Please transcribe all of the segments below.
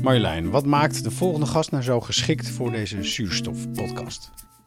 Marjolein, wat maakt de volgende gast nou zo geschikt voor deze zuurstofpodcast?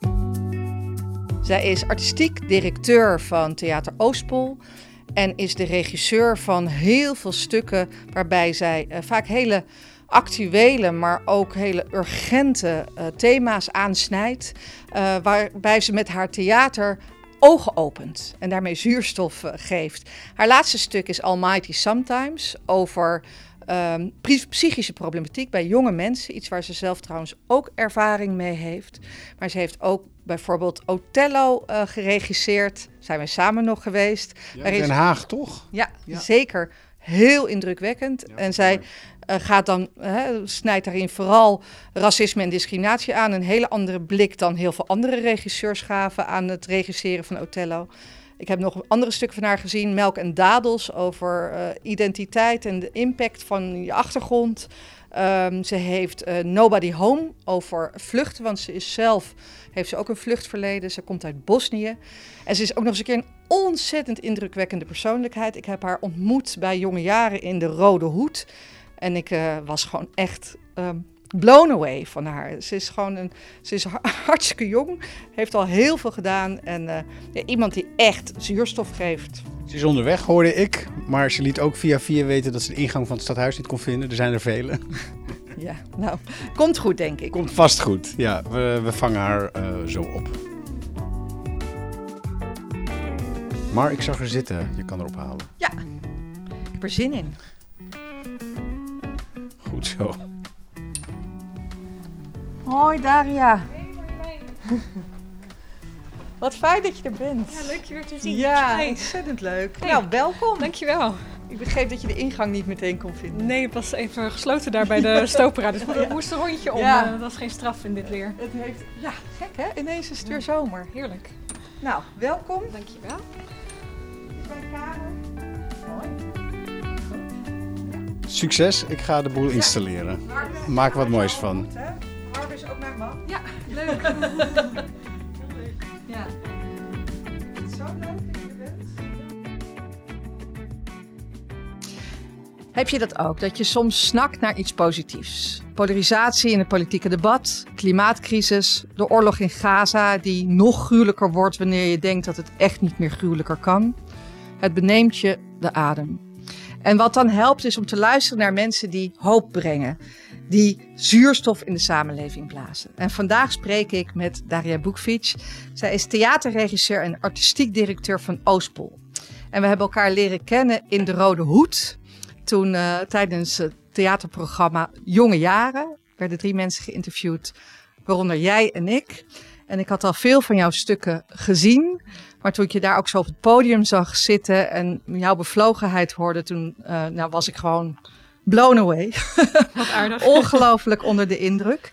Zij is artistiek directeur van Theater Oostpol en is de regisseur van heel veel stukken waarbij zij vaak hele actuele, maar ook hele urgente thema's aansnijdt, waarbij ze met haar theater ogen opent en daarmee zuurstof geeft. Haar laatste stuk is Almighty Sometimes over psychische problematiek bij jonge mensen. Iets waar ze zelf trouwens ook ervaring mee heeft. Maar ze heeft ook bijvoorbeeld Othello geregisseerd. Zijn we samen nog geweest. Ja, in Den Haag, toch? Ja, zeker. Heel indrukwekkend. Ja, en zij snijdt daarin vooral racisme en discriminatie aan. Een hele andere blik dan heel veel andere regisseurs gaven aan het regisseren van Othello. Ik heb nog andere stukken van haar gezien, Melk en Dadels, over identiteit en de impact van je achtergrond. Ze heeft Nobody Home over vluchten, want heeft ze ook een vluchtverleden. Ze komt uit Bosnië. En ze is ook nog eens een keer een ontzettend indrukwekkende persoonlijkheid. Ik heb haar ontmoet bij jonge jaren in de Rode Hoed. En ik was gewoon echt blown away van haar. Ze is hartstikke jong, heeft al heel veel gedaan en iemand die echt zuurstof geeft. Ze is onderweg, hoorde ik, maar ze liet ook via weten dat ze de ingang van het stadhuis niet kon vinden. Er zijn er vele. Ja, nou, komt goed denk ik. Komt vast goed, ja. We vangen haar zo op. Maar ik zag haar zitten, je kan erop halen. Ja, ik heb er zin in. Goed zo. Hoi Daria. Wat fijn dat je er bent. Ja, leuk je weer te zien. Ja, ontzettend leuk. Hey. Nou, welkom. Dankjewel. Ik begreep dat je de ingang niet meteen kon vinden. Nee, het was even gesloten daar bij de Stopera. Dus we moesten een rondje om. Ja. Dat was geen straf in dit weer. Het heeft, ja, gek hè? Ineens is het weer zomer. Heerlijk. Nou, welkom. Dankjewel. Dit is mijn kamer. Mooi. Succes, ik ga de boel installeren. Maak er wat moois van. Harm is ook mijn man. Ja, leuk. Heel leuk. Ja. Het is zo leuk dat je er bent. Heb je dat ook? Dat je soms snakt naar iets positiefs? Polarisatie in het politieke debat, klimaatcrisis, de oorlog in Gaza die nog gruwelijker wordt wanneer je denkt dat het echt niet meer gruwelijker kan. Het beneemt je de adem. En wat dan helpt is om te luisteren naar mensen die hoop brengen. Die zuurstof in de samenleving blazen. En vandaag spreek ik met Daria Bukvic. Zij is theaterregisseur en artistiek directeur van Oostpol. En we hebben elkaar leren kennen in de Rode Hoed. Toen tijdens het theaterprogramma Jonge Jaren werden 3 mensen geïnterviewd, waaronder jij en ik. En ik had al veel van jouw stukken gezien. Maar toen ik je daar ook zo op het podium zag zitten en jouw bevlogenheid hoorde, toen was ik gewoon blown away. Wat aardig. Ongelooflijk onder de indruk.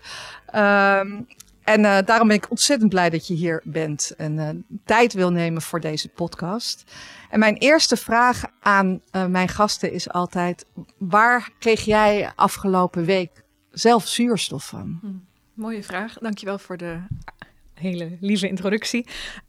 Daarom ben ik ontzettend blij dat je hier bent en tijd wil nemen voor deze podcast. En mijn eerste vraag aan mijn gasten is altijd: waar kreeg jij afgelopen week zelf zuurstof van? Mooie vraag. Dankjewel voor de hele lieve introductie.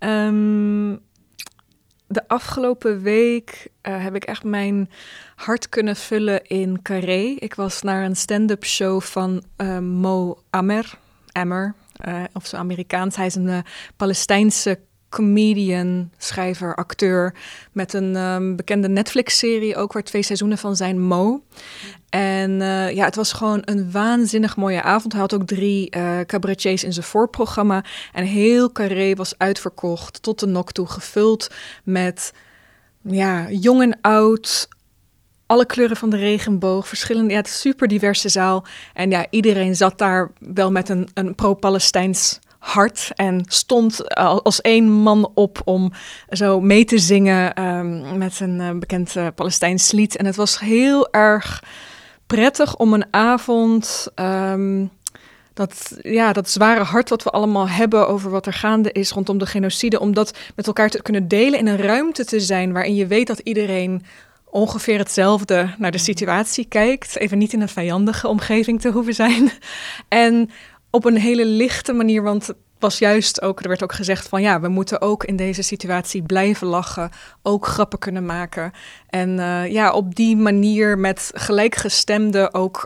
De afgelopen week heb ik echt mijn hart kunnen vullen in Carré. Ik was naar een stand-up show van Mo Amer, of zo Amerikaans. Hij is een Palestijnse comedian, schrijver, acteur met een bekende Netflix-serie ook, waar 2 seizoenen van zijn, Mo. En het was gewoon een waanzinnig mooie avond. Hij had ook 3 cabaretiers in zijn voorprogramma. En heel Carré was uitverkocht tot de nok toe, gevuld met jong en oud, alle kleuren van de regenboog, verschillende, het is een super diverse zaal. En iedereen zat daar wel met een pro-Palestijns hart en stond als 1 man op om zo mee te zingen met een bekend Palestijns lied. En het was heel erg prettig om een avond dat zware hart wat we allemaal hebben over wat er gaande is rondom de genocide, om dat met elkaar te kunnen delen, in een ruimte te zijn waarin je weet dat iedereen ongeveer hetzelfde naar de situatie kijkt. Even niet in een vijandige omgeving te hoeven zijn. En op een hele lichte manier, want was juist ook, er werd ook gezegd van ja, we moeten ook in deze situatie blijven lachen, ook grappen kunnen maken. En op die manier met gelijkgestemden ook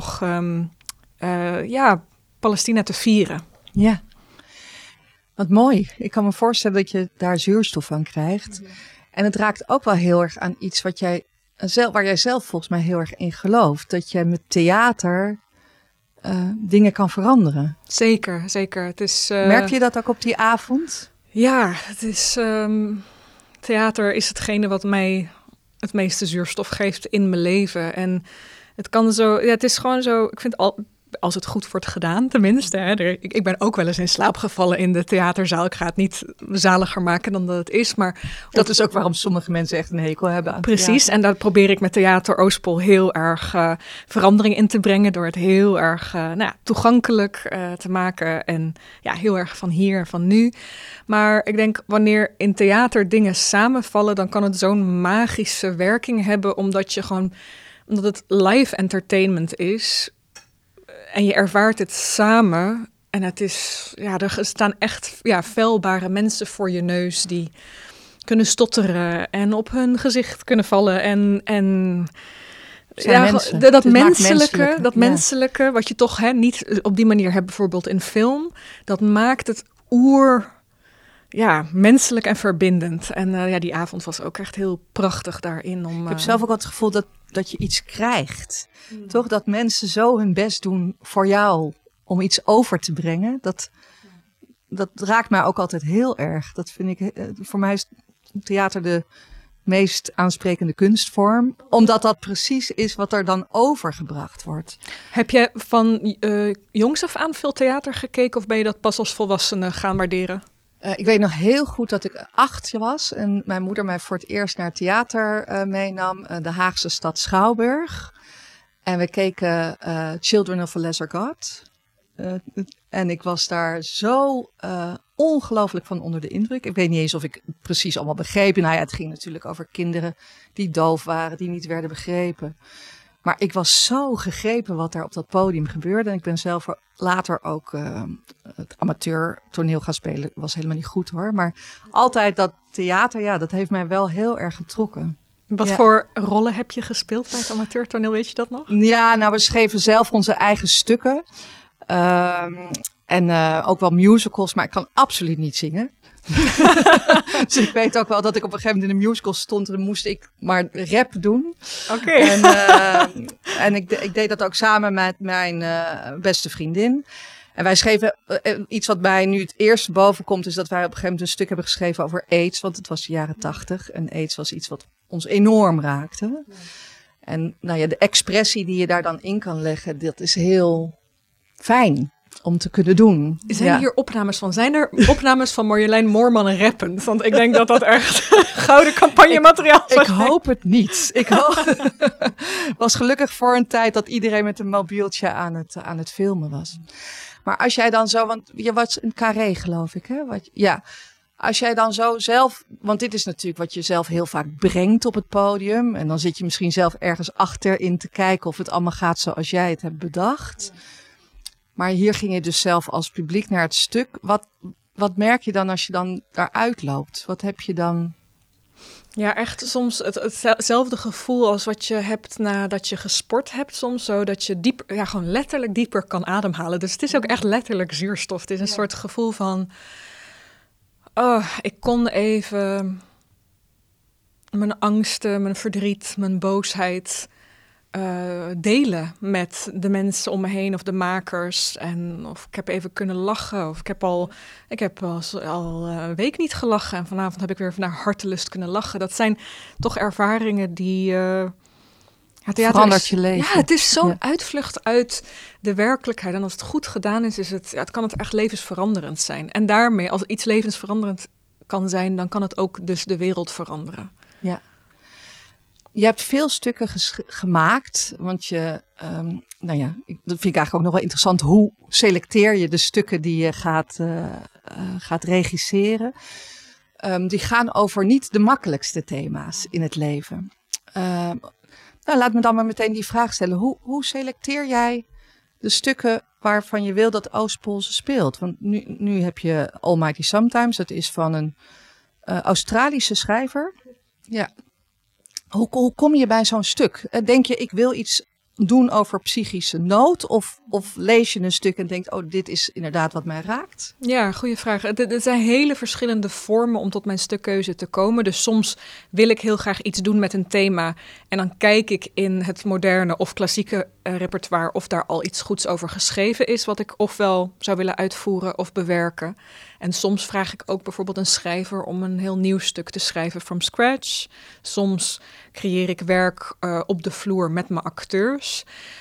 Palestina te vieren. Ja, wat mooi. Ik kan me voorstellen dat je daar zuurstof van krijgt. Ja. En het raakt ook wel heel erg aan iets waar jij zelf volgens mij heel erg in gelooft. Dat je met theater dingen kan veranderen. Zeker, zeker. Het is, merk je dat ook op die avond? Ja, het is, theater is hetgene wat mij het meeste zuurstof geeft in mijn leven. En het kan zo, ja, het is gewoon zo, ik vind als het goed wordt gedaan, tenminste. Hè, ik ben ook wel eens in slaap gevallen in de theaterzaal. Ik ga het niet zaliger maken dan dat het is. Maar dat is ook waarom sommige mensen echt een hekel hebben aan precies, theater. En daar probeer ik met Theater Oostpol heel erg verandering in te brengen. Door het heel erg toegankelijk te maken. En ja, heel erg van hier en van nu. Maar ik denk, wanneer in theater dingen samenvallen, dan kan het zo'n magische werking hebben. Omdat het live entertainment is. En je ervaart het samen. En het is, ja, er staan echt feilbare mensen voor je neus die kunnen stotteren en op hun gezicht kunnen vallen. En dat menselijke, wat je toch niet op die manier hebt, bijvoorbeeld in film, dat maakt het menselijk en verbindend. En die avond was ook echt heel prachtig daarin. Ik heb zelf ook het gevoel dat je iets krijgt. Toch? Dat mensen zo hun best doen voor jou om iets over te brengen. Dat raakt mij ook altijd heel erg. Dat vind ik, voor mij is theater de meest aansprekende kunstvorm. Omdat dat precies is wat er dan overgebracht wordt. Heb je van jongs af aan veel theater gekeken of ben je dat pas als volwassene gaan waarderen? Ik weet nog heel goed dat ik 8 was en mijn moeder mij voor het eerst naar het theater meenam. De Haagse stad Schouwburg. En we keken Children of a Lesser God. En ik was daar zo ongelooflijk van onder de indruk. Ik weet niet eens of ik precies allemaal begreep. Nou ja, het ging natuurlijk over kinderen die doof waren, die niet werden begrepen. Maar ik was zo gegrepen wat daar op dat podium gebeurde. En ik ben zelf later ook het amateur toneel gaan spelen. Was helemaal niet goed hoor. Maar altijd dat theater, dat heeft mij wel heel erg getrokken. Wat voor rollen heb je gespeeld bij het amateurtoneel, weet je dat nog? Ja, nou we schreven zelf onze eigen stukken. En ook wel musicals, maar ik kan absoluut niet zingen. Dus ik weet ook wel dat ik op een gegeven moment in een musical stond. En dan moest ik maar rap doen. Oké. En ik deed dat ook samen met mijn beste vriendin. En wij schreven iets wat mij nu het eerste boven komt. Is dat wij op een gegeven moment een stuk hebben geschreven over AIDS. Want het was de jaren 80. En AIDS was iets wat ons enorm raakte. Ja. En de expressie die je daar dan in kan leggen. Dat is heel fijn om te kunnen doen. Zijn hier opnames van? Zijn er opnames van Marjolein Moorman rappend? Want ik denk dat echt gouden campagnemateriaal is. Ik hoop het niet. Was gelukkig voor een tijd dat iedereen met een mobieltje aan het filmen was. Maar als jij dan zo, want je was een carré geloof ik, hè? Als jij dan zo zelf, want dit is natuurlijk wat je zelf heel vaak brengt op het podium. En dan zit je misschien zelf ergens achterin te kijken of het allemaal gaat zoals jij het hebt bedacht. Ja. Maar hier ging je dus zelf als publiek naar het stuk. Wat merk je dan als je dan daaruit loopt? Wat heb je dan? Ja, echt soms hetzelfde gevoel als wat je hebt nadat je gesport hebt. Soms zo dat je dieper, gewoon letterlijk dieper kan ademhalen. Dus het is ook echt letterlijk zuurstof. Het is een soort gevoel van, ik kon even mijn angsten, mijn verdriet, mijn boosheid delen met de mensen om me heen of de makers. Of ik heb even kunnen lachen. Of ik heb al een week niet gelachen. En vanavond heb ik weer naar hartelust kunnen lachen. Dat zijn toch ervaringen die verandert je leven. Ja, het is zo'n uitvlucht uit de werkelijkheid. En als het goed gedaan is kan het echt levensveranderend zijn. En daarmee, als iets levensveranderend kan zijn, dan kan het ook dus de wereld veranderen. Ja. Je hebt veel stukken gemaakt, want dat vind ik eigenlijk ook nog wel interessant. Hoe selecteer je de stukken die je gaat regisseren? Die gaan over niet de makkelijkste thema's in het leven. Laat me dan maar meteen die vraag stellen. Hoe selecteer jij de stukken waarvan je wil dat Oostpol ze speelt? Want nu heb je Almighty Sometimes. Dat is van een Australische schrijver. Ja. Hoe kom je bij zo'n stuk? Denk je, ik wil iets doen over psychische nood? Of lees je een stuk en denkt, dit is inderdaad wat mij raakt? Ja, goede vraag. Er zijn hele verschillende vormen om tot mijn stukkeuze te komen. Dus soms wil ik heel graag iets doen met een thema. En dan kijk ik in het moderne of klassieke repertoire of daar al iets goeds over geschreven is, wat ik ofwel zou willen uitvoeren of bewerken. En soms vraag ik ook bijvoorbeeld een schrijver om een heel nieuw stuk te schrijven from scratch. Soms creëer ik werk op de vloer met mijn acteurs.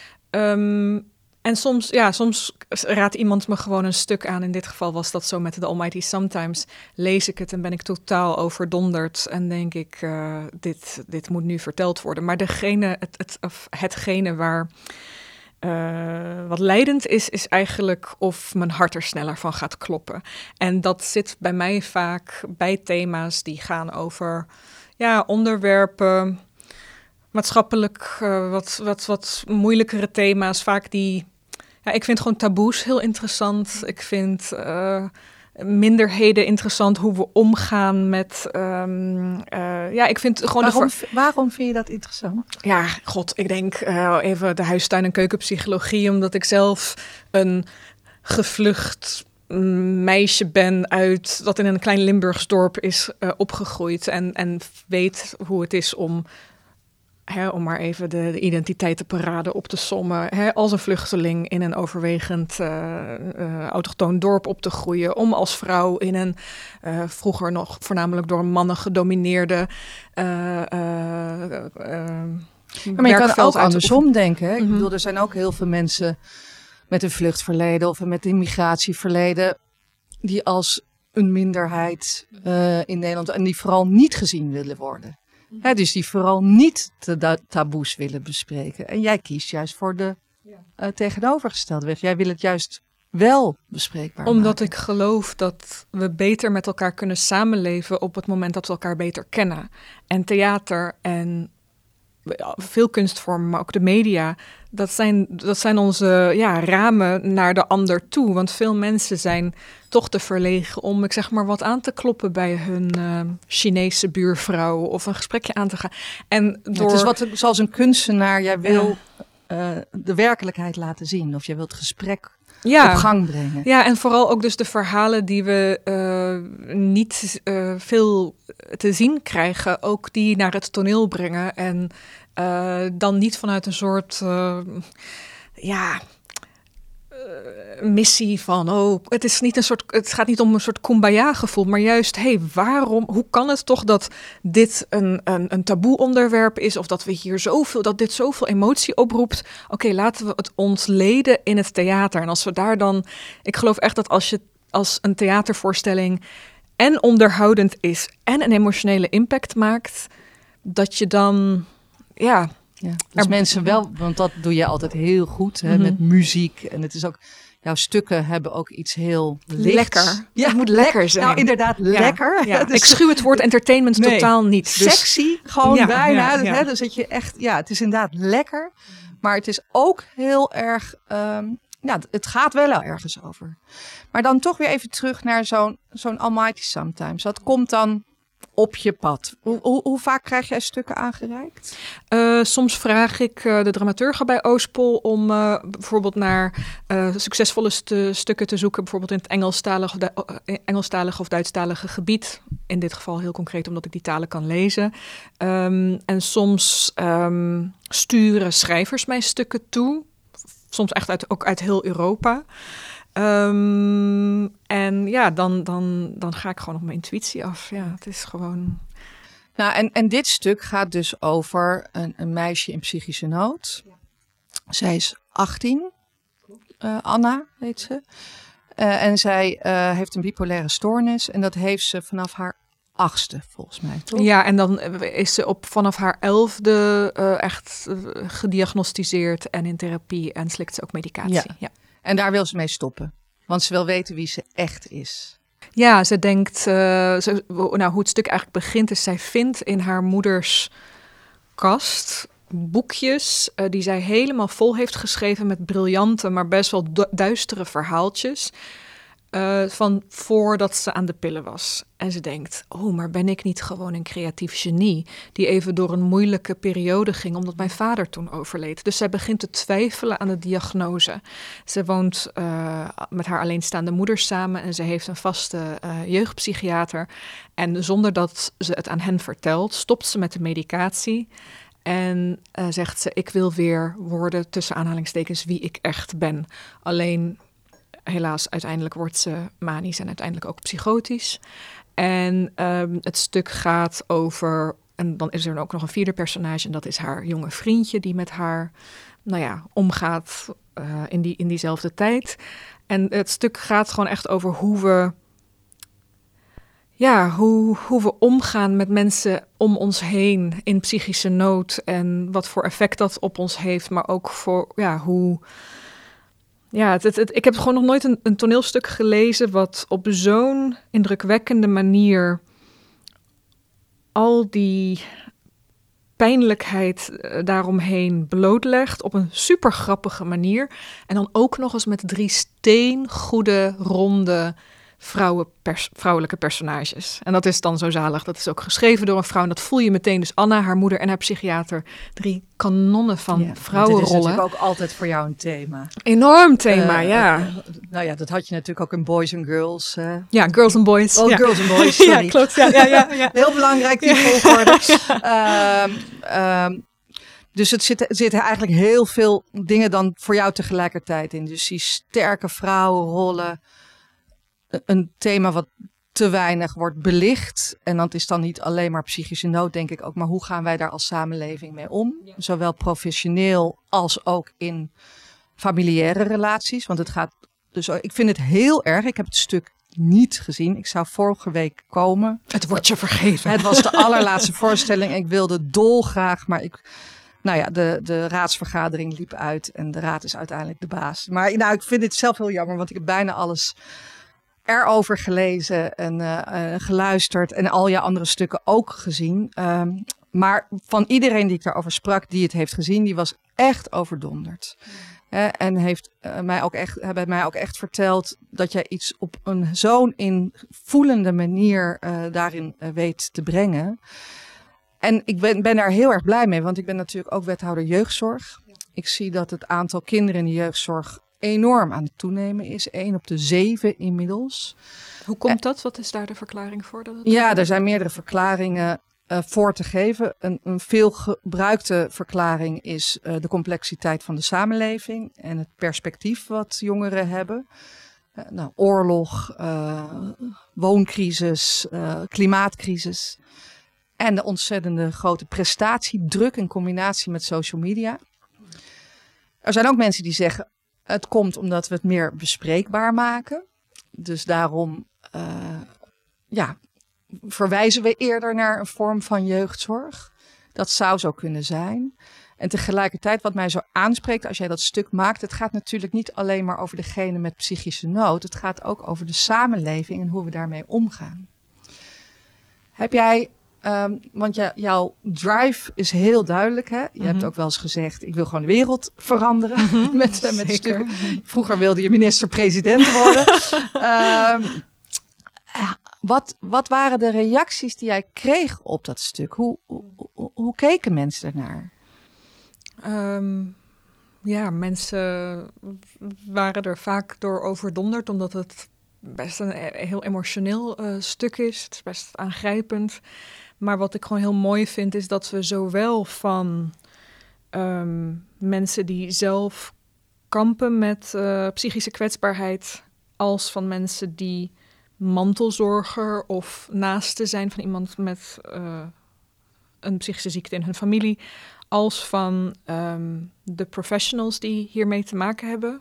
En soms raadt iemand me gewoon een stuk aan. In dit geval was dat zo met The Almighty Sometimes. Lees ik het en ben ik totaal overdonderd. En denk ik, dit moet nu verteld worden. Maar hetgene waar wat leidend is eigenlijk of mijn hart er sneller van gaat kloppen. En dat zit bij mij vaak bij thema's die gaan over onderwerpen, maatschappelijk wat moeilijkere thema's. Vaak ik vind gewoon taboes heel interessant. Ik vind minderheden interessant, hoe we omgaan met... ik vind gewoon... Waarom vind je dat interessant? Ja, ik denk even de huistuin- en keukenpsychologie, omdat ik zelf een gevlucht meisje ben dat in een klein Limburgs dorp is opgegroeid en weet hoe het is om maar even de identiteitenparade op te sommen. Als een vluchteling in een overwegend autochtoon dorp op te groeien. Om als vrouw in een vroeger nog voornamelijk door mannen gedomineerde maar je kan ook andersom denken. Hè? Ik bedoel, er zijn ook heel veel mensen met een vluchtverleden of met een migratieverleden die als een minderheid in Nederland en die vooral niet gezien willen worden. Dus die vooral niet de taboes willen bespreken. En jij kiest juist voor de tegenovergestelde weg. Jij wil het juist wel bespreekbaar Omdat maken. Ik geloof dat we beter met elkaar kunnen samenleven op het moment dat we elkaar beter kennen. En theater en veel kunstvormen, maar ook de media, dat zijn onze ramen naar de ander toe. Want veel mensen zijn toch te verlegen om, ik zeg maar, wat aan te kloppen bij hun Chinese buurvrouw of een gesprekje aan te gaan. En Het is zoals een kunstenaar, jij wil de werkelijkheid laten zien. Of jij wilt het gesprek op gang brengen. Ja, en vooral ook dus de verhalen die we niet veel te zien krijgen, ook die naar het toneel brengen. En dan niet vanuit een soort missie van het gaat niet om een soort kumbaya gevoel, maar juist hoe kan het toch dat dit een taboe onderwerp is, of dat we hier dat dit zoveel emotie oproept. Oké, laten we het ontleden in het theater. En als we daar dan, ik geloof echt dat als een theatervoorstelling en onderhoudend is en een emotionele impact maakt, dat je dan dus mensen wel, want dat doe je altijd heel goed met muziek. En het is ook, jouw stukken hebben ook iets heel lichts. Lekker. Ja, het moet lekker zijn. Nou, inderdaad, lekker. Ja. Dus, ik schuw het woord entertainment totaal niet. Dus, sexy, gewoon bijna. Dus dat je echt, het is inderdaad lekker. Maar het is ook heel erg, het gaat wel ergens over. Maar dan toch weer even terug naar zo'n Almighty Sometimes. Dat komt dan op je pad. Hoe vaak krijg jij stukken aangereikt? Soms vraag ik de dramaturgen bij Oostpol om bijvoorbeeld naar succesvolle stukken te zoeken. Bijvoorbeeld in het Engelstalige of Duitsstalige gebied. In dit geval heel concreet omdat ik die talen kan lezen. En soms sturen schrijvers mij stukken toe. Soms echt ook uit heel Europa. En dan ga ik gewoon op mijn intuïtie af. Ja, het is gewoon... Nou, en dit stuk gaat dus over een meisje in psychische nood. Ja. Zij is 18. Anna heet ze. En zij heeft een bipolaire stoornis. En dat heeft ze vanaf haar 8e, volgens mij, toch? Ja, en dan is ze vanaf haar 11e echt gediagnosticeerd en in therapie. En slikt ze ook medicatie. Ja. En daar wil ze mee stoppen. Want ze wil weten wie ze echt is. Ja, ze denkt... hoe het stuk eigenlijk begint is... zij vindt in haar moeders kast boekjes die zij helemaal vol heeft geschreven met briljante, maar best wel duistere verhaaltjes. Van voordat ze aan de pillen was. En ze denkt, maar ben ik niet gewoon een creatief genie die even door een moeilijke periode ging omdat mijn vader toen overleed. Dus zij begint te twijfelen aan de diagnose. Ze woont met haar alleenstaande moeder samen en ze heeft een vaste jeugdpsychiater. En zonder dat ze het aan hen vertelt, stopt ze met de medicatie. En zegt ze, ik wil weer worden, tussen aanhalingstekens, wie ik echt ben. Alleen, helaas, uiteindelijk wordt ze manisch en uiteindelijk ook psychotisch. En het stuk gaat over, en dan is er ook nog een vierde personage, en dat is haar jonge vriendje die met haar, omgaat in diezelfde tijd. En het stuk gaat gewoon echt over hoe we omgaan met mensen om ons heen in psychische nood en wat voor effect dat op ons heeft, maar ook voor hoe. Ja, ik heb gewoon nog nooit een toneelstuk gelezen wat op zo'n indrukwekkende manier al die pijnlijkheid daaromheen blootlegt op een super grappige manier. En dan ook nog eens met 3 steengoede, ronde vrouwelijke personages. En dat is dan zo zalig. Dat is ook geschreven door een vrouw. En dat voel je meteen. Dus Anna, haar moeder en haar psychiater. 3 kanonnen van vrouwenrollen. Dat is natuurlijk ook altijd voor jou een thema. Enorm thema, ja. Dat had je natuurlijk ook in Boys and Girls. Ja, Girls and Boys. Oh, ja. Girls and Boys, sorry. Ja, klopt. Ja. Heel belangrijk, die volgorde. Dus het zitten eigenlijk heel veel dingen dan voor jou tegelijkertijd in. Dus die sterke vrouwenrollen. Een thema wat te weinig wordt belicht. En dat is dan niet alleen maar psychische nood, denk ik ook. Maar hoe gaan wij daar als samenleving mee om? Ja. Zowel professioneel als ook in familiaire relaties. Want het gaat dus. Ik vind het heel erg. Ik heb het stuk niet gezien. Ik zou vorige week komen. Het wordt je vergeven. Het was de allerlaatste voorstelling. Ik wilde dolgraag, maar de raadsvergadering liep uit. En de raad is uiteindelijk de baas. Maar ik vind het zelf heel jammer, want ik heb bijna alles erover gelezen en geluisterd en al je andere stukken ook gezien. Maar van iedereen die ik daarover sprak, die het heeft gezien, die was echt overdonderd. En hebben mij ook echt verteld dat jij iets op zo'n invoelende manier daarin weet te brengen. En ik ben daar heel erg blij mee, want ik ben natuurlijk ook wethouder jeugdzorg. Ik zie dat het aantal kinderen in de jeugdzorg enorm aan het toenemen is. 1 op de 7 inmiddels. Hoe komt dat? Wat is daar de verklaring voor? Er zijn meerdere verklaringen voor te geven. Een veel gebruikte verklaring is de complexiteit van de samenleving en het perspectief wat jongeren hebben. Oorlog, wooncrisis, klimaatcrisis en de ontzettende grote prestatiedruk in combinatie met social media. Er zijn ook mensen die zeggen, het komt omdat we het meer bespreekbaar maken. Dus daarom verwijzen we eerder naar een vorm van jeugdzorg. Dat zou zo kunnen zijn. En tegelijkertijd wat mij zo aanspreekt als jij dat stuk maakt. Het gaat natuurlijk niet alleen maar over degene met psychische nood. Het gaat ook over de samenleving en hoe we daarmee omgaan. Heb jij... want jouw drive is heel duidelijk. Hè? Je hebt ook wel eens gezegd, ik wil gewoon de wereld veranderen. Met stukken. Vroeger wilde je minister-president worden. Wat waren de reacties die jij kreeg op dat stuk? Hoe keken mensen ernaar? Mensen waren er vaak door overdonderd, omdat het best een heel emotioneel stuk is. Het is best aangrijpend. Maar wat ik gewoon heel mooi vind, is dat we zowel van mensen die zelf kampen met psychische kwetsbaarheid, als van mensen die mantelzorger of naaste zijn van iemand met een psychische ziekte in hun familie, als van de professionals die hiermee te maken hebben.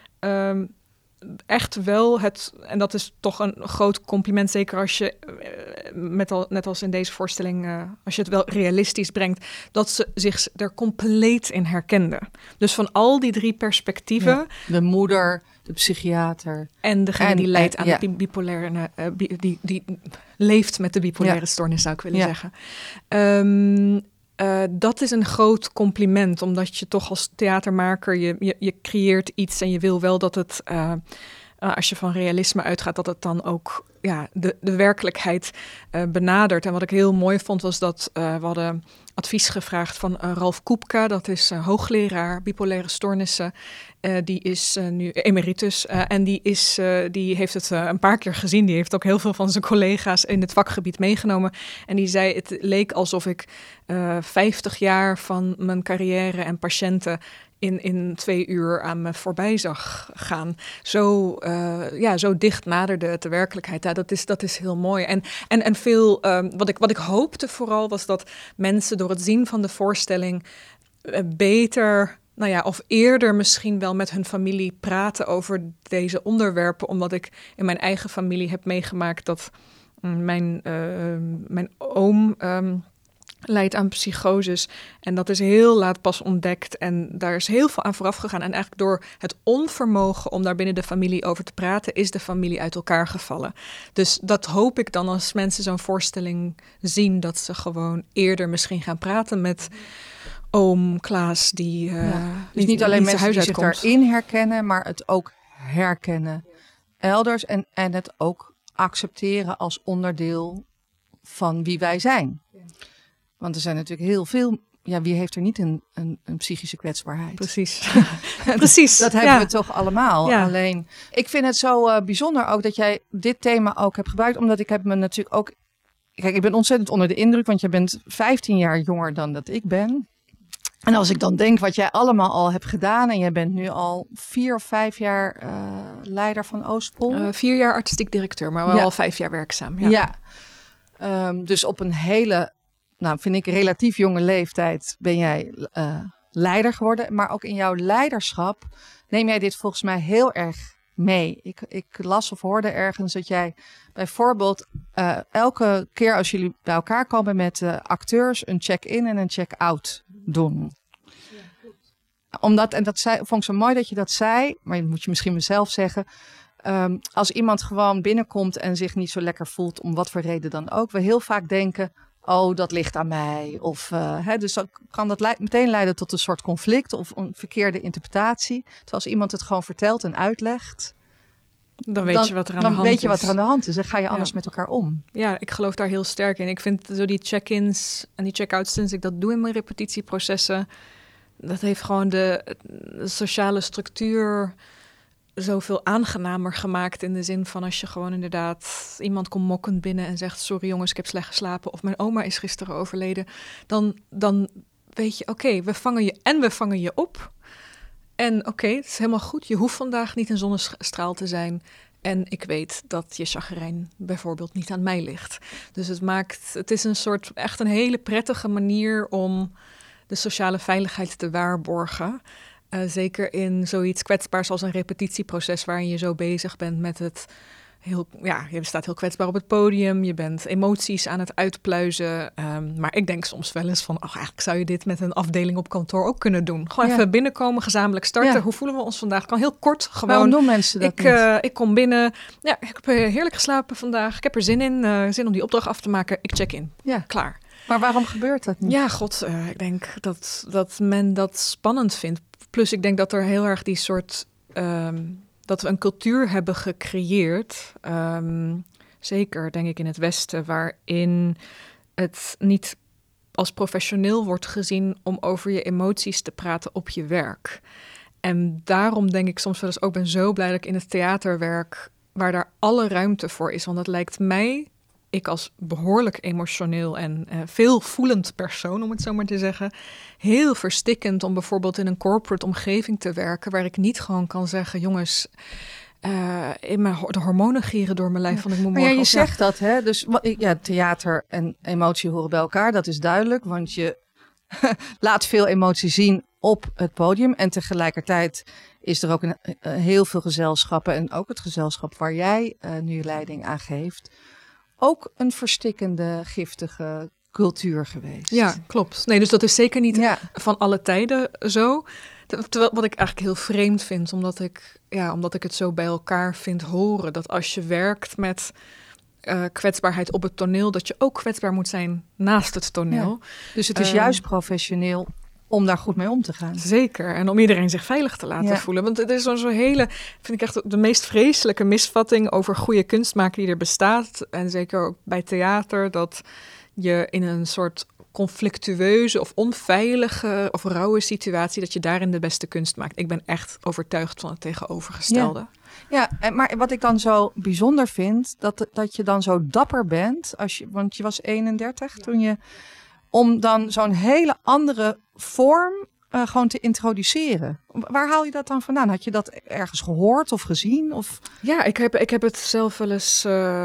Echt wel en dat is toch een groot compliment, zeker als je, net als in deze voorstelling, als je het wel realistisch brengt, dat ze zich er compleet in herkenden. Dus van al die 3 perspectieven. Ja, de moeder, de psychiater. En degene die lijdt aan de bipolaire, die leeft met de bipolaire stoornis, zou ik willen zeggen. dat is een groot compliment, omdat je toch als theatermaker, je creëert iets en je wil wel dat het, als je van realisme uitgaat, dat het dan ook de werkelijkheid benadert. En wat ik heel mooi vond, was dat we hadden advies gevraagd van Ralf Koepka, dat is hoogleraar bipolaire stoornissen. Die is nu emeritus en die heeft het een paar keer gezien. Die heeft ook heel veel van zijn collega's in het vakgebied meegenomen. En die zei, het leek alsof ik 50 jaar van mijn carrière en patiënten in 2 uur aan me voorbij zag gaan. Zo dicht naderde het de werkelijkheid. Ja, dat is heel mooi. En veel, wat ik hoopte vooral, was dat mensen door het zien van de voorstelling beter, of eerder misschien wel met hun familie praten over deze onderwerpen, omdat ik in mijn eigen familie heb meegemaakt dat mijn oom lijdt aan psychoses. En dat is heel laat pas ontdekt. En daar is heel veel aan vooraf gegaan. En eigenlijk door het onvermogen om daar binnen de familie over te praten, is de familie uit elkaar gevallen. Dus dat hoop ik dan als mensen zo'n voorstelling zien, dat ze gewoon eerder misschien gaan praten met oom Klaas, die dus niet alleen mensen die zich daarin herkennen, maar het ook herkennen elders en het ook accepteren als onderdeel van wie wij zijn. Want er zijn natuurlijk heel veel. Ja, wie heeft er niet een psychische kwetsbaarheid? Precies. Precies. Dat hebben we toch allemaal. Ja. Alleen, ik vind het zo bijzonder ook dat jij dit thema ook hebt gebruikt. Omdat ik heb me natuurlijk ook. Kijk, ik ben ontzettend onder de indruk, want je bent 15 jaar jonger dan dat ik ben. En als ik dan denk wat jij allemaal al hebt gedaan, en jij bent nu al 4 of 5 jaar leider van Oostpol. 4 jaar artistiek directeur, maar wel al 5 jaar werkzaam. Ja. Dus op een hele, vind ik, relatief jonge leeftijd ben jij leider geworden. Maar ook in jouw leiderschap neem jij dit volgens mij heel erg mee. Ik las of hoorde ergens dat jij bijvoorbeeld elke keer als jullie bij elkaar komen met acteurs een check-in en een check-out doen. Omdat, en dat vond ik zo mooi dat je dat zei, maar dat moet je misschien mezelf zeggen. Als iemand gewoon binnenkomt en zich niet zo lekker voelt, om wat voor reden dan ook, we heel vaak denken, oh, dat ligt aan mij. Of, dus dan kan dat meteen leiden tot een soort conflict of een verkeerde interpretatie. Terwijl als iemand het gewoon vertelt en uitlegt, dan weet je wat er aan de hand is. Dan weet je wat er aan de hand is. Dan ga je anders met elkaar om. Ja, ik geloof daar heel sterk in. Ik vind zo die check-ins en die check-outs, sinds ik dat doe in mijn repetitieprocessen, dat heeft gewoon de sociale structuur zoveel aangenamer gemaakt. In de zin van als je gewoon inderdaad iemand komt mokkend binnen en zegt, sorry jongens, ik heb slecht geslapen, of mijn oma is gisteren overleden. Dan weet je, oké, we vangen je op. En oké, het is helemaal goed. Je hoeft vandaag niet een zonnestraal te zijn. En ik weet dat je chagrijn bijvoorbeeld niet aan mij ligt. Dus het is echt een hele prettige manier om de sociale veiligheid te waarborgen. Zeker in zoiets kwetsbaars als een repetitieproces, waarin je zo bezig bent met het je staat heel kwetsbaar op het podium. Je bent emoties aan het uitpluizen. Maar ik denk soms wel eens van, eigenlijk zou je dit met een afdeling op kantoor ook kunnen doen. Gewoon even binnenkomen, gezamenlijk starten. Ja. Hoe voelen we ons vandaag? Kan heel kort gewoon. Waarom doen mensen dat niet? Ik kom binnen. Ja, ik heb heerlijk geslapen vandaag. Ik heb er zin in. Zin om die opdracht af te maken. Ik check in. Ja, klaar. Maar waarom gebeurt dat niet? Ja, ik denk dat men dat spannend vindt. Plus ik denk dat er heel erg die soort dat we een cultuur hebben gecreëerd, zeker denk ik in het Westen, waarin het niet als professioneel wordt gezien om over je emoties te praten op je werk. En daarom denk ik soms wel eens ook, ben zo blij dat ik in het theater werk, waar daar alle ruimte voor is. Want dat lijkt mij, ik als behoorlijk emotioneel en veel voelend persoon, om het zo maar te zeggen, heel verstikkend om bijvoorbeeld in een corporate omgeving te werken, waar ik niet gewoon kan zeggen, jongens, de hormonen gieren door mijn lijf, van ik moet morgen. Maar je zegt dat, hè? Dus theater en emotie horen bij elkaar, dat is duidelijk, want je laat veel emotie zien op het podium. En tegelijkertijd is er ook heel veel gezelschappen, en ook het gezelschap waar jij nu je leiding aan geeft, ook een verstikkende, giftige cultuur geweest. Ja, klopt. Nee, dus dat is zeker niet van alle tijden zo. Terwijl, wat ik eigenlijk heel vreemd vind, omdat ik het zo bij elkaar vind horen, dat als je werkt met kwetsbaarheid op het toneel, dat je ook kwetsbaar moet zijn naast het toneel. Ja. Dus het is juist professioneel om daar goed mee om te gaan. Zeker. En om iedereen zich veilig te laten voelen. Want het is zo'n hele, vind ik echt de meest vreselijke misvatting over goede kunst maken die er bestaat. En zeker ook bij theater, dat je in een soort conflictueuze of onveilige of rauwe situatie, dat je daarin de beste kunst maakt. Ik ben echt overtuigd van het tegenovergestelde. Ja, maar wat ik dan zo bijzonder vind, dat je dan zo dapper bent, want je was 31 toen je, om dan zo'n hele andere vorm gewoon te introduceren. Waar haal je dat dan vandaan? Had je dat ergens gehoord of gezien? Of? Ja, ik heb het zelf wel eens.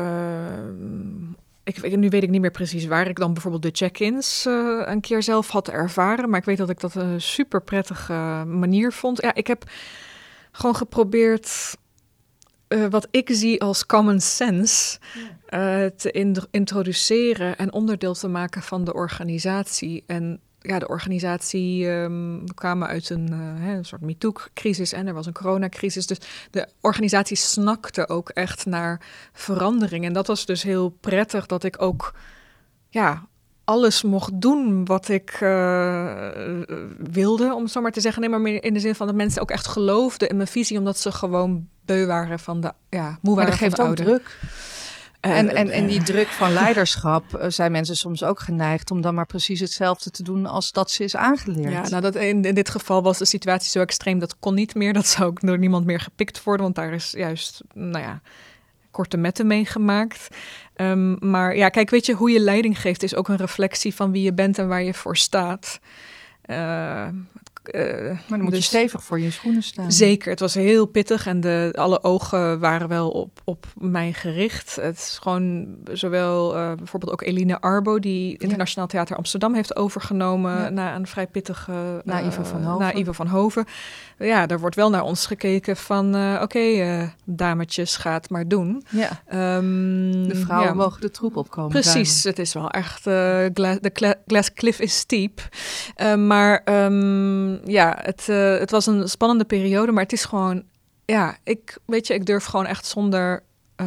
Nu weet ik niet meer precies waar ik dan bijvoorbeeld de check-ins een keer zelf had ervaren. Maar ik weet dat ik dat een super prettige manier vond. Ja, ik heb gewoon geprobeerd wat ik zie als common sense te introduceren en onderdeel te maken van de organisatie. En ja, de organisatie, we kwamen uit een soort MeToo-crisis en er was een coronacrisis. Dus de organisatie snakte ook echt naar verandering. En dat was dus heel prettig dat ik ook alles mocht doen wat ik wilde, om het zo maar te zeggen. Nee, maar meer in de zin van dat mensen ook echt geloofden in mijn visie, omdat ze gewoon beu waren van de, moe waren van de oude. Maar dat geeft ook druk. En die druk van leiderschap zijn mensen soms ook geneigd om dan maar precies hetzelfde te doen als dat ze is aangeleerd. Ja, nou in dit geval was de situatie zo extreem, dat kon niet meer. Dat zou ook door niemand meer gepikt worden, want daar is juist, korte metten meegemaakt. Maar ja, kijk, weet je, hoe je leiding geeft is ook een reflectie van wie je bent en waar je voor staat. Maar dan moet je stevig voor je schoenen staan. Zeker, het was heel pittig en alle ogen waren wel op mij gericht. Het is gewoon zowel bijvoorbeeld ook Eline Arbo, die Internationaal Theater Amsterdam heeft overgenomen na een vrij pittige... Na Ivo van Hoven. Ja, daar wordt wel naar ons gekeken van dametjes, ga het maar doen. Ja. De vrouwen mogen de troep opkomen. Precies, het is wel echt, de glass cliff is steep. Het was een spannende periode, maar het is gewoon, ik durf gewoon echt zonder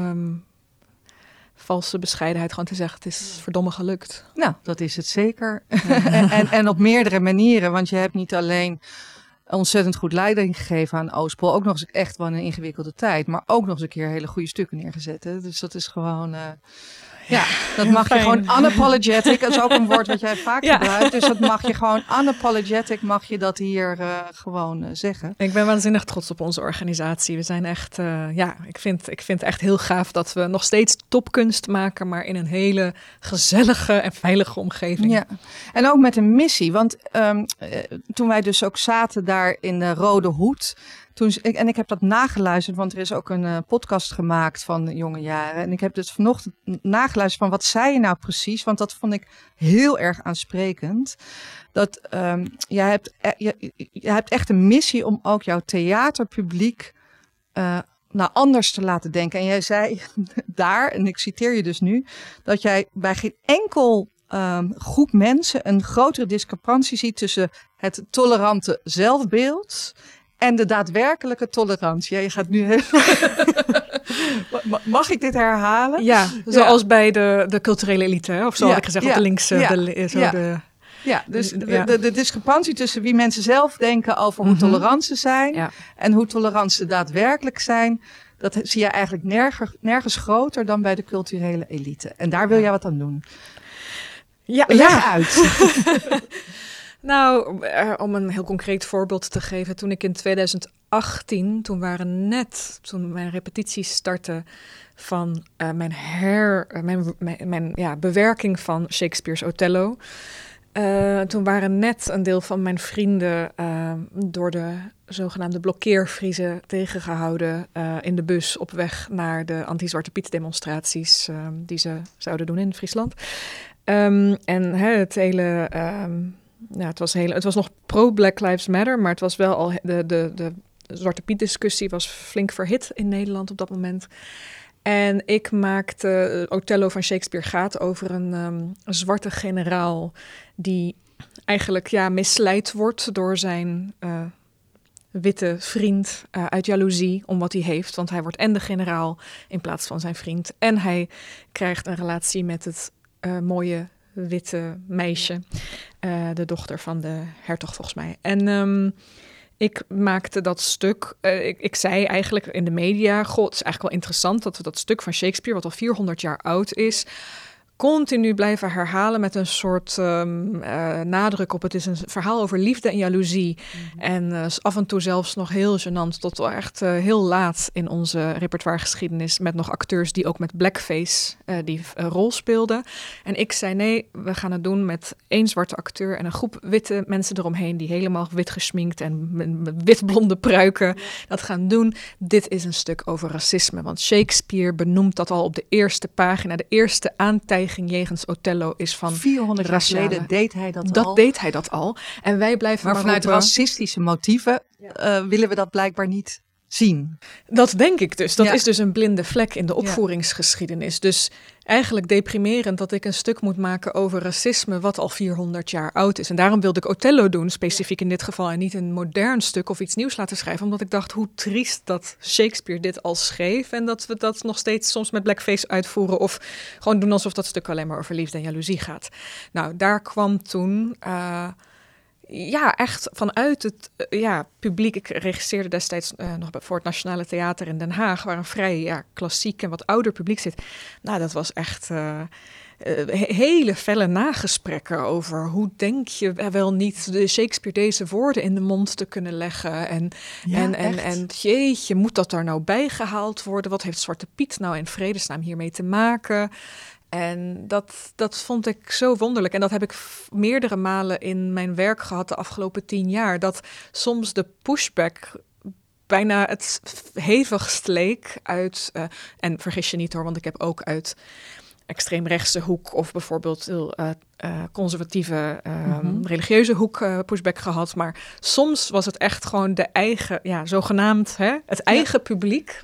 valse bescheidenheid gewoon te zeggen, het is verdomme gelukt. Nou, dat is het zeker. en op meerdere manieren, want je hebt niet alleen ontzettend goed leiding gegeven aan Oostpol, ook nog eens echt wel een ingewikkelde tijd, maar ook nog eens een keer hele goede stukken neergezet. Hè? Dus dat is gewoon... dat mag je gewoon unapologetic. Dat is ook een woord wat jij vaak gebruikt. Dus dat mag je gewoon unapologetic, mag je dat hier gewoon zeggen. Ik ben waanzinnig trots op onze organisatie. We zijn echt, ik vind het echt heel gaaf dat we nog steeds topkunst maken, maar in een hele gezellige en veilige omgeving. Ja, en ook met een missie. Want toen wij dus ook zaten daar in de Rode Hoed, en ik heb dat nageluisterd, want er is ook een podcast gemaakt van Jonge Jaren. En ik heb dus vanochtend nageluisterd van wat zei je nou precies? Want dat vond ik heel erg aansprekend. Dat je hebt echt een missie om ook jouw theaterpubliek anders te laten denken. En jij zei daar, en ik citeer je dus nu, dat jij bij geen enkel groep mensen een grotere discrepantie ziet tussen het tolerante zelfbeeld en de daadwerkelijke tolerantie. Ja, je gaat nu heel... Mag ik dit herhalen? Ja, zoals bij de culturele elite, hè? Of zo had ik gezegd, op de linkse... Dus de discrepantie tussen wie mensen zelf denken over hoe tolerant ze zijn en hoe tolerant ze daadwerkelijk zijn, dat zie je eigenlijk nergens groter dan bij de culturele elite. En daar wil jij wat aan doen. Leg uit. Nou, om een heel concreet voorbeeld te geven. Toen ik in 2018, toen mijn repetities startten van mijn bewerking van Shakespeare's Othello. Toen waren net een deel van mijn vrienden door de zogenaamde blokkeervriezen tegengehouden in de bus op weg naar de anti-Zwarte Piet demonstraties die ze zouden doen in Friesland. Het hele... het was nog pro-Black Lives Matter, maar het was wel al de Zwarte Piet discussie was flink verhit in Nederland op dat moment. En ik maakte Othello van Shakespeare gaat over een zwarte generaal die eigenlijk misleid wordt door zijn witte vriend uit jaloezie om wat hij heeft. Want hij wordt en de generaal in plaats van zijn vriend. En hij krijgt een relatie met het mooie witte meisje. De dochter van de hertog volgens mij. En ik maakte dat stuk. Ik zei eigenlijk in de media, goh, het is eigenlijk wel interessant dat we dat stuk van Shakespeare, wat al 400 jaar oud is, continu blijven herhalen met een soort nadruk op het is een verhaal over liefde en jaloezie. En af en toe zelfs nog heel gênant tot echt heel laat in onze repertoiregeschiedenis met nog acteurs die ook met blackface die rol speelden. En ik zei nee, we gaan het doen met één zwarte acteur en een groep witte mensen eromheen die helemaal wit geschminkt en met witblonde pruiken dat gaan doen. Dit is een stuk over racisme, want Shakespeare benoemt dat al op de eerste pagina, de eerste aantijging jegens Othello is van 400 jaar geleden deed hij dat al. Dat deed hij dat al. En wij blijven maar vanuit roepen, racistische motieven willen we dat blijkbaar niet zien. Dat denk ik dus. Dat is dus een blinde vlek in de opvoeringsgeschiedenis. Dus eigenlijk deprimerend dat ik een stuk moet maken over racisme wat al 400 jaar oud is. En daarom wilde ik Othello doen, specifiek in dit geval, en niet een modern stuk of iets nieuws laten schrijven. Omdat ik dacht hoe triest dat Shakespeare dit al schreef en dat we dat nog steeds soms met blackface uitvoeren of gewoon doen alsof dat stuk alleen maar over liefde en jaloezie gaat. Nou, daar kwam toen echt vanuit het publiek. Ik regisseerde destijds nog voor het Nationale Theater in Den Haag, waar een vrij klassiek en wat ouder publiek zit. Nou, dat was echt hele felle nagesprekken over hoe denk je wel niet de Shakespeare deze woorden in de mond te kunnen leggen. En jeetje, moet dat daar nou bijgehaald worden? Wat heeft Zwarte Piet nou in vredesnaam hiermee te maken? En dat vond ik zo wonderlijk. En dat heb ik meerdere malen in mijn werk gehad de afgelopen 10 jaar. Dat soms de pushback bijna het hevigst leek uit, en vergis je niet hoor, want ik heb ook uit extreemrechtse hoek of bijvoorbeeld heel conservatieve religieuze hoek pushback gehad. Maar soms was het echt gewoon de eigen, zogenaamd het eigen publiek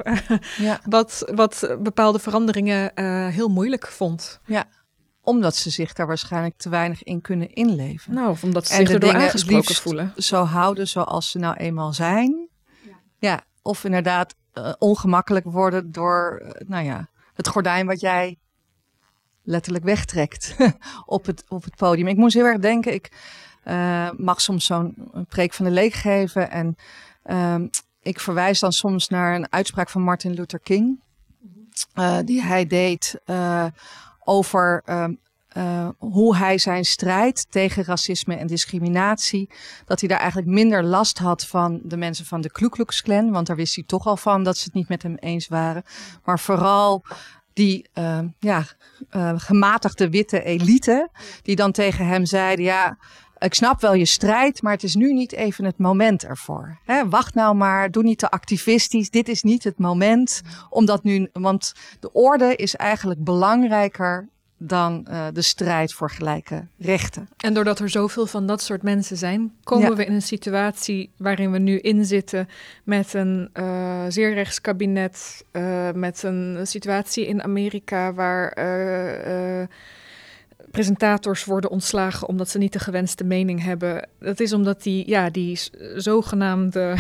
wat bepaalde veranderingen heel moeilijk vond. Ja, omdat ze zich daar waarschijnlijk te weinig in kunnen inleven. Nou, of omdat ze zich erdoor aangesproken voelen. Zo houden zoals ze nou eenmaal zijn. Ja, of inderdaad ongemakkelijk worden door het gordijn wat jij letterlijk wegtrekt op het podium. Ik moest heel erg denken, ik mag soms zo'n preek van de leek geven en ik verwijs dan soms naar een uitspraak van Martin Luther King, die hij deed over hoe hij zijn strijd tegen racisme en discriminatie, dat hij daar eigenlijk minder last had van de mensen van de Ku Klux Klan, want daar wist hij toch al van dat ze het niet met hem eens waren, maar vooral die gematigde witte elite, die dan tegen hem zeiden, ik snap wel je strijd, maar het is nu niet even het moment ervoor. Wacht nou maar, doe niet te activistisch, dit is niet het moment, want de orde is eigenlijk belangrijker dan de strijd voor gelijke rechten. En doordat er zoveel van dat soort mensen zijn, komen we in een situatie waarin we nu in zitten met een zeer rechts kabinet, met een situatie in Amerika waar presentators worden ontslagen omdat ze niet de gewenste mening hebben. Dat is omdat die zogenaamde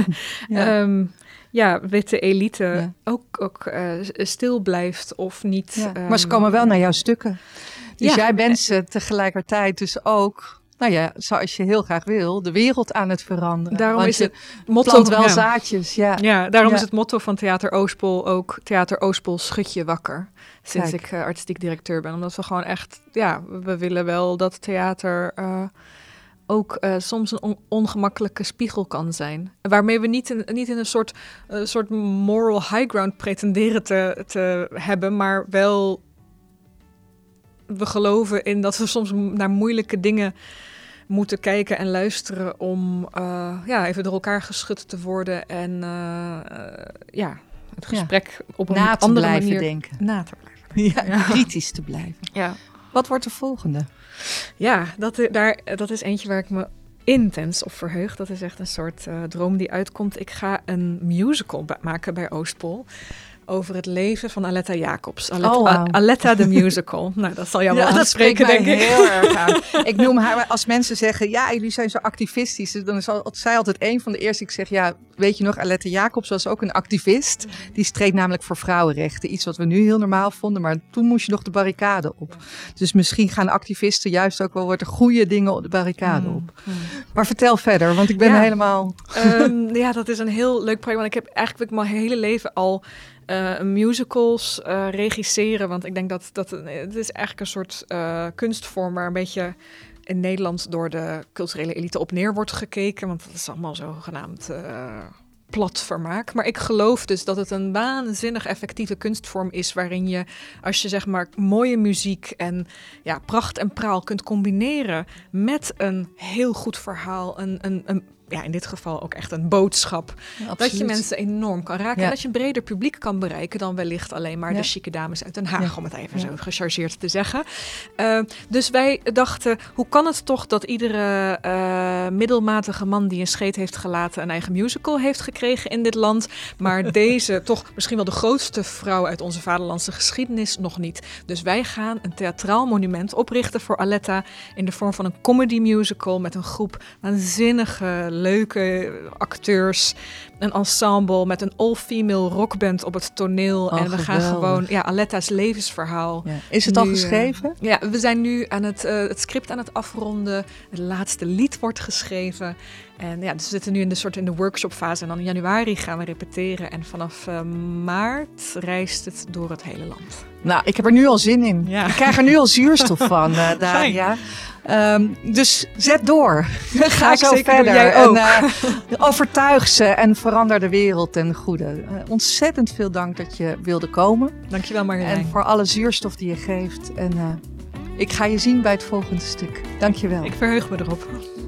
witte elite ook stil blijft of niet. Maar ze komen wel naar jouw stukken. Dus jij bent ze tegelijkertijd dus ook, zoals je heel graag wil, de wereld aan het veranderen. Daarom is het motto plant wel zaadjes. Daarom is het motto van Theater Oostpol ook Theater Oostpol schud je wakker. Sinds ik artistiek directeur ben. Omdat we gewoon echt, we willen wel dat theater ook soms een ongemakkelijke spiegel kan zijn. Waarmee we niet in een soort moral high ground pretenderen te hebben, maar wel we geloven in dat we soms naar moeilijke dingen moeten kijken en luisteren om even door elkaar geschud te worden en het gesprek op een andere manier denken. Na te blijven. Kritisch te blijven. Ja. Wat wordt de volgende? Ja, dat is eentje waar ik me intens op verheug. Dat is echt een soort droom die uitkomt. Ik ga een musical maken bij Oostpol over het leven van Aletta Jacobs. Wow. Aletta the Musical. Nou, dat zal jou wel aanspreken, denk ik. heel erg aan. Ik noem haar, als mensen zeggen, ja, jullie zijn zo activistisch. Dan is zij altijd een van de eerste. Ik zeg, ja, weet je nog, Aletta Jacobs was ook een activist. Die streed namelijk voor vrouwenrechten. Iets wat we nu heel normaal vonden, maar toen moest je nog de barricade op. Dus misschien gaan activisten juist ook wel wat goede dingen op de barricade op. Maar vertel verder, want ik ben helemaal... Ja, dat is een heel leuk project. Want ik heb eigenlijk mijn hele leven al musicals regisseren. Want ik denk dat het is eigenlijk een soort kunstvorm waar een beetje in Nederland door de culturele elite op neer wordt gekeken. Want dat is allemaal zogenaamd plat vermaak. Maar ik geloof dus dat het een waanzinnig effectieve kunstvorm is waarin je, als je zeg maar mooie muziek en pracht en praal kunt combineren met een heel goed verhaal, in dit geval ook echt een boodschap. Ja, dat je mensen enorm kan raken. Ja. En dat je een breder publiek kan bereiken dan wellicht alleen maar de chique dames uit Den Haag, om het even zo gechargeerd te zeggen. Dus wij dachten, hoe kan het toch dat iedere middelmatige man die een scheet heeft gelaten een eigen musical heeft gekregen in dit land, maar deze toch misschien wel de grootste vrouw uit onze vaderlandse geschiedenis nog niet. Dus wij gaan een theatraal monument oprichten voor Aletta in de vorm van een comedy musical met een groep waanzinnige leuke acteurs, een ensemble met een all-female rockband op het toneel. En we gaan gewoon Aletta's levensverhaal. Ja. Is het al geschreven? Ja, we zijn nu aan het script aan het afronden. Het laatste lied wordt geschreven. En dus we zitten nu in de workshopfase. En dan in januari gaan we repeteren. En vanaf maart reist het door het hele land. Nou, ik heb er nu al zin in. Ja. Ik krijg er nu al zuurstof van, Daria. Dus zet door. Ga zo verder. Jij ook. En, overtuig ze en verander de wereld ten goede. Ontzettend veel dank dat je wilde komen. Dankjewel, Marjolein. En voor alle zuurstof die je geeft. En ik ga je zien bij het volgende stuk. Dankjewel. Ik verheug me erop.